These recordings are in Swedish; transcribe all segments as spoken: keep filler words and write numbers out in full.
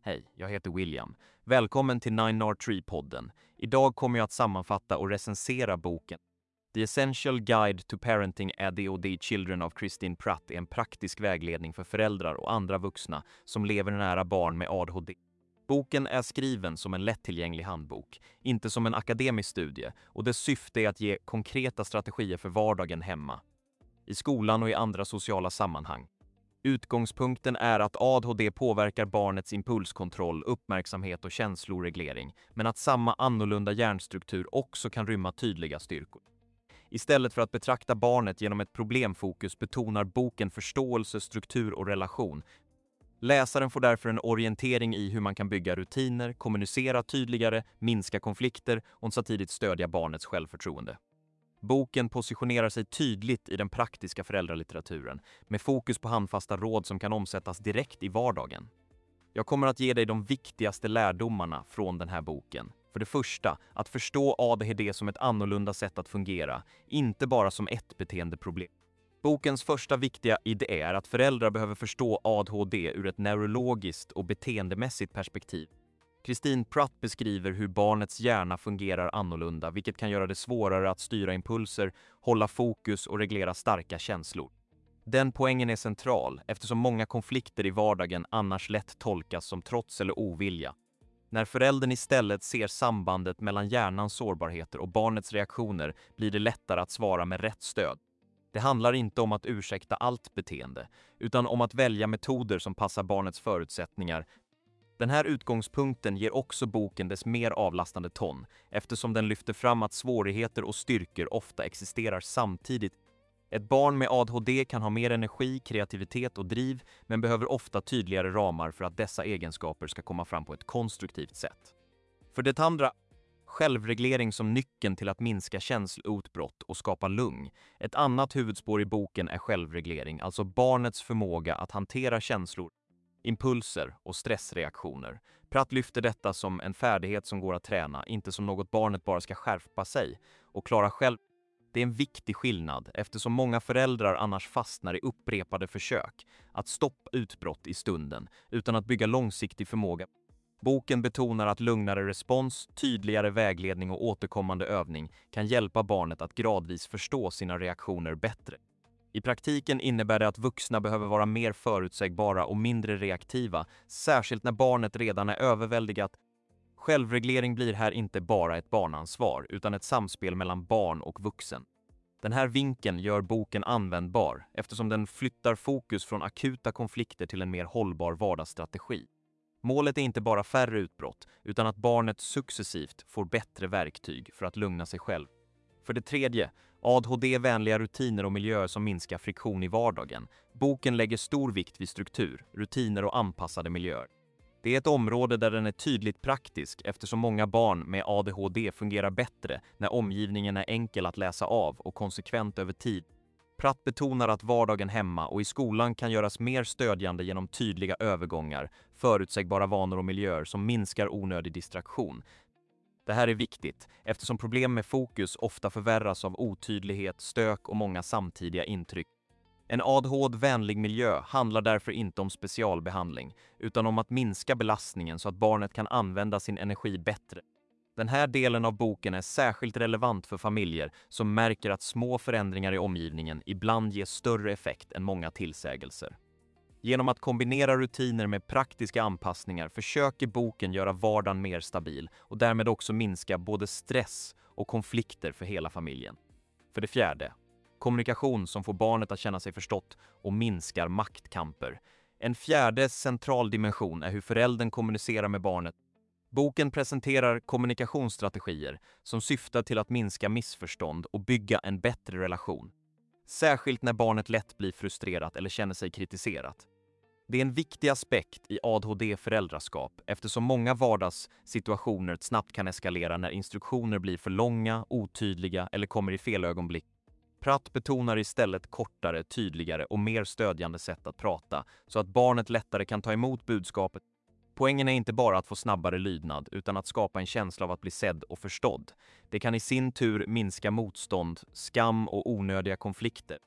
Hej, jag heter William. Välkommen till Nine R Tree-podden. Idag kommer jag att sammanfatta och recensera boken The Essential Guide to Parenting A D H D Children av Christine Pratt är en praktisk vägledning för föräldrar och andra vuxna som lever nära barn med A D H D. Boken är skriven som en lättillgänglig handbok, inte som en akademisk studie, och dess syfte är att ge konkreta strategier för vardagen hemma, i skolan och i andra sociala sammanhang. Utgångspunkten är att A D H D påverkar barnets impulskontroll, uppmärksamhet och känsloreglering, men att samma annorlunda hjärnstruktur också kan rymma tydliga styrkor. Istället för att betrakta barnet genom ett problemfokus betonar boken förståelse, struktur och relation. Läsaren får därför en orientering i hur man kan bygga rutiner, kommunicera tydligare, minska konflikter och samtidigt stödja barnets självförtroende. Boken positionerar sig tydligt i den praktiska föräldralitteraturen med fokus på handfasta råd som kan omsättas direkt i vardagen. Jag kommer att ge dig de viktigaste lärdomarna från den här boken. För det första, att förstå A D H D som ett annorlunda sätt att fungera, inte bara som ett beteendeproblem. Bokens första viktiga idé är att föräldrar behöver förstå A D H D ur ett neurologiskt och beteendemässigt perspektiv. Christine Pratt beskriver hur barnets hjärna fungerar annorlunda, vilket kan göra det svårare att styra impulser, hålla fokus och reglera starka känslor. Den poängen är central eftersom många konflikter i vardagen annars lätt tolkas som trots eller ovilja. När föräldern istället ser sambandet mellan hjärnans sårbarheter och barnets reaktioner blir det lättare att svara med rätt stöd. Det handlar inte om att ursäkta allt beteende, utan om att välja metoder som passar barnets förutsättningar. Den här utgångspunkten ger också boken dess mer avlastande ton, eftersom den lyfter fram att svårigheter och styrkor ofta existerar samtidigt. Ett barn med A D H D kan ha mer energi, kreativitet och driv, men behöver ofta tydligare ramar för att dessa egenskaper ska komma fram på ett konstruktivt sätt. För det andra, självreglering som nyckeln till att minska känsloutbrott och skapa lugn. Ett annat huvudspår i boken är självreglering, alltså barnets förmåga att hantera känslor, impulser och stressreaktioner. Pratt lyfter detta som en färdighet som går att träna, inte som något barnet bara ska skärpa sig och klara själv. Det är en viktig skillnad eftersom många föräldrar annars fastnar i upprepade försök att stoppa utbrott i stunden utan att bygga långsiktig förmåga. Boken betonar att lugnare respons, tydligare vägledning och återkommande övning kan hjälpa barnet att gradvis förstå sina reaktioner bättre. I praktiken innebär det att vuxna behöver vara mer förutsägbara och mindre reaktiva, särskilt när barnet redan är överväldigat. Självreglering blir här inte bara ett barnansvar utan ett samspel mellan barn och vuxen. Den här vinkeln gör boken användbar eftersom den flyttar fokus från akuta konflikter till en mer hållbar vardagsstrategi. Målet är inte bara färre utbrott utan att barnet successivt får bättre verktyg för att lugna sig själv. För det tredje, A D H D-vänliga rutiner och miljöer som minskar friktion i vardagen. Boken lägger stor vikt vid struktur, rutiner och anpassade miljöer. Det är ett område där den är tydligt praktisk eftersom många barn med A D H D fungerar bättre när omgivningen är enkel att läsa av och konsekvent över tid. Pratt betonar att vardagen hemma och i skolan kan göras mer stödjande genom tydliga övergångar, förutsägbara vanor och miljöer som minskar onödig distraktion. Det här är viktigt eftersom problem med fokus ofta förvärras av otydlighet, stök och många samtidiga intryck. En A D H D-vänlig miljö handlar därför inte om specialbehandling utan om att minska belastningen så att barnet kan använda sin energi bättre. Den här delen av boken är särskilt relevant för familjer som märker att små förändringar i omgivningen ibland ger större effekt än många tillsägelser. Genom att kombinera rutiner med praktiska anpassningar försöker boken göra vardagen mer stabil och därmed också minska både stress och konflikter för hela familjen. För det fjärde, kommunikation som får barnet att känna sig förstått och minskar maktkamper. En fjärde central dimension är hur föräldern kommunicerar med barnet. Boken presenterar kommunikationsstrategier som syftar till att minska missförstånd och bygga en bättre relation. Särskilt när barnet lätt blir frustrerat eller känner sig kritiserat. Det är en viktig aspekt i A D H D-föräldraskap eftersom många vardagssituationer snabbt kan eskalera när instruktioner blir för långa, otydliga eller kommer i fel ögonblick. Pratt betonar istället kortare, tydligare och mer stödjande sätt att prata så att barnet lättare kan ta emot budskapet. Poängen är inte bara att få snabbare lydnad utan att skapa en känsla av att bli sedd och förstådd. Det kan i sin tur minska motstånd, skam och onödiga konflikter.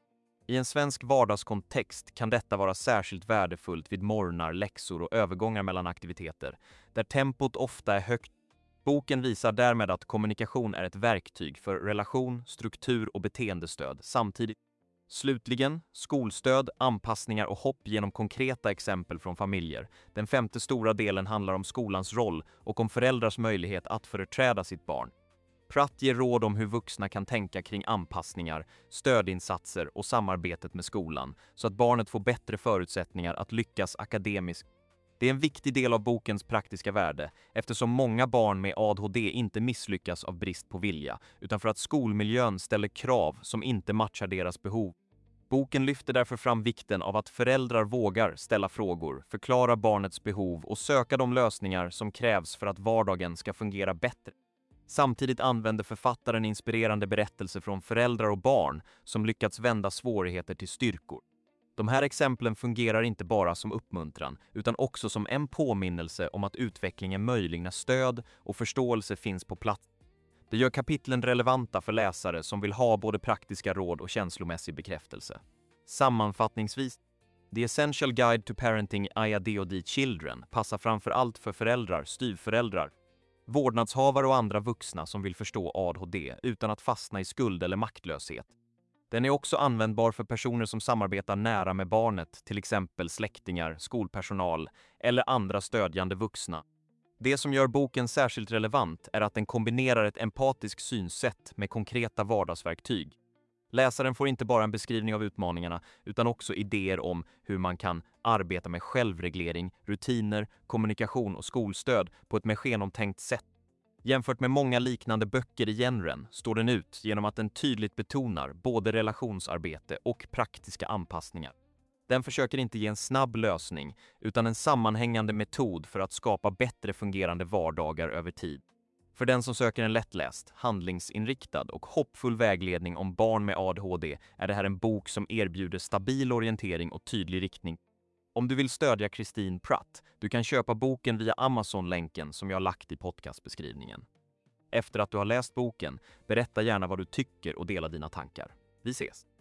I en svensk vardagskontext kan detta vara särskilt värdefullt vid morgnar, läxor och övergångar mellan aktiviteter, där tempot ofta är högt. Boken visar därmed att kommunikation är ett verktyg för relation, struktur och beteendestöd samtidigt. Slutligen, skolstöd, anpassningar och hopp genom konkreta exempel från familjer. Den femte stora delen handlar om skolans roll och om föräldrars möjlighet att företräda sitt barn. Pratt ger råd om hur vuxna kan tänka kring anpassningar, stödinsatser och samarbetet med skolan så att barnet får bättre förutsättningar att lyckas akademiskt. Det är en viktig del av bokens praktiska värde eftersom många barn med A D H D inte misslyckas av brist på vilja utan för att skolmiljön ställer krav som inte matchar deras behov. Boken lyfter därför fram vikten av att föräldrar vågar ställa frågor, förklara barnets behov och söka de lösningar som krävs för att vardagen ska fungera bättre. Samtidigt använder författaren inspirerande berättelser från föräldrar och barn som lyckats vända svårigheter till styrkor. De här exemplen fungerar inte bara som uppmuntran utan också som en påminnelse om att utveckling är möjlig när stöd och förståelse finns på plats. Det gör kapitlen relevanta för läsare som vill ha både praktiska råd och känslomässig bekräftelse. Sammanfattningsvis, The Essential Guide to Parenting A D H D Children passar framför allt för föräldrar, styvföräldrar, vårdnadshavare och andra vuxna som vill förstå A D H D utan att fastna i skuld eller maktlöshet. Den är också användbar för personer som samarbetar nära med barnet, till exempel släktingar, skolpersonal eller andra stödjande vuxna. Det som gör boken särskilt relevant är att den kombinerar ett empatiskt synsätt med konkreta vardagsverktyg. Läsaren får inte bara en beskrivning av utmaningarna utan också idéer om hur man kan arbeta med självreglering, rutiner, kommunikation och skolstöd på ett mer genomtänkt sätt. Jämfört med många liknande böcker i genren står den ut genom att den tydligt betonar både relationsarbete och praktiska anpassningar. Den försöker inte ge en snabb lösning utan en sammanhängande metod för att skapa bättre fungerande vardagar över tid. För den som söker en lättläst, handlingsinriktad och hoppfull vägledning om barn med A D H D är det här en bok som erbjuder stabil orientering och tydlig riktning. Om du vill stödja Christine Pratt, du kan köpa boken via Amazon-länken som jag har lagt i podcastbeskrivningen. Efter att du har läst boken, berätta gärna vad du tycker och dela dina tankar. Vi ses!